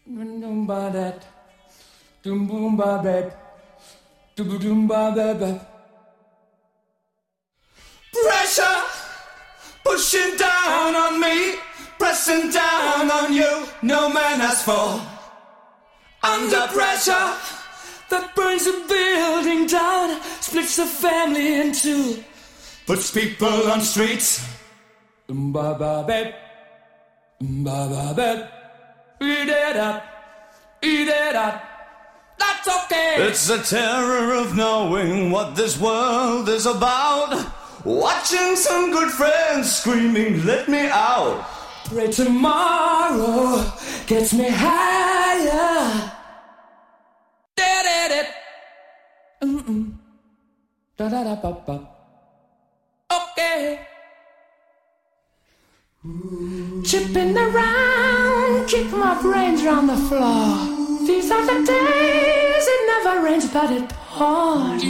Doomba that, doomba bep, doomba bep. Pressure pushing down on me, pressing down on you. No man has fall. Under pressure that burns a building down, splits the family in two, puts people on streets. Ba ba bep, ba ba bep. Eat it up, eat it up. That's okay. It's the terror of knowing what this world is about. Watching some good friends screaming, let me out. Pray tomorrow gets me higher. Da-da-da. Da-da-da-ba-ba. Okay. Chipping around, kick my brains round the floor. These are the days it never rains, but it pours.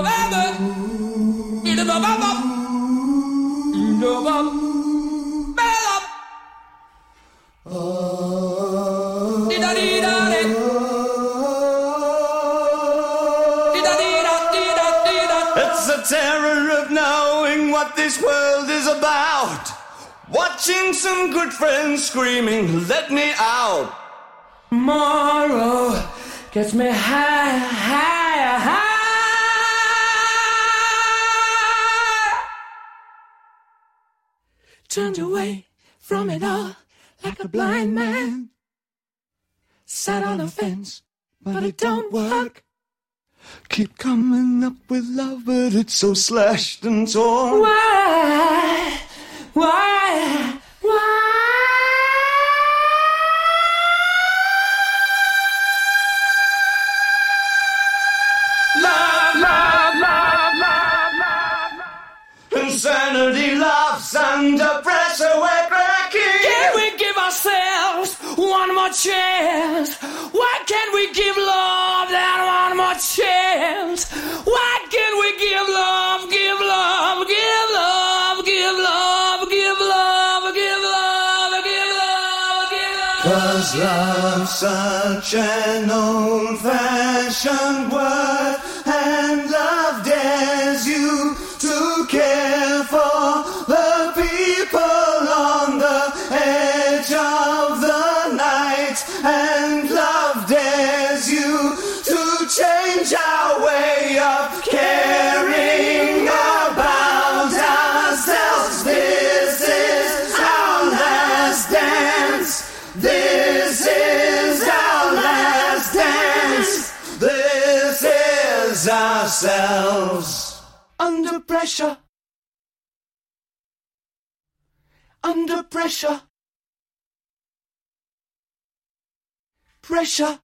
It's the terror of knowing what this world is about. Watching some good friends screaming, let me out. Tomorrow gets me higher, higher, higher. Turned away from it all like a blind man. Sat on a fence, but it don't work. Keep coming up with love, but it's so slashed and torn. Why? Why? Why? Love, love, love, love, love. Insanity loves under pressure, we're cracking. Can we give ourselves one more chance? Why can't we give love that one more chance? Why can't we give love, give love, give love, give love, give love, give love, give love, give love? 'Cause love's such an old-fashioned word, and love dares you to care for the people on the edge of the night, and love dares you to change our way of caring about ourselves. This is our last dance. This is our last dance. This is ourselves. Under pressure. Under pressure. Pressure.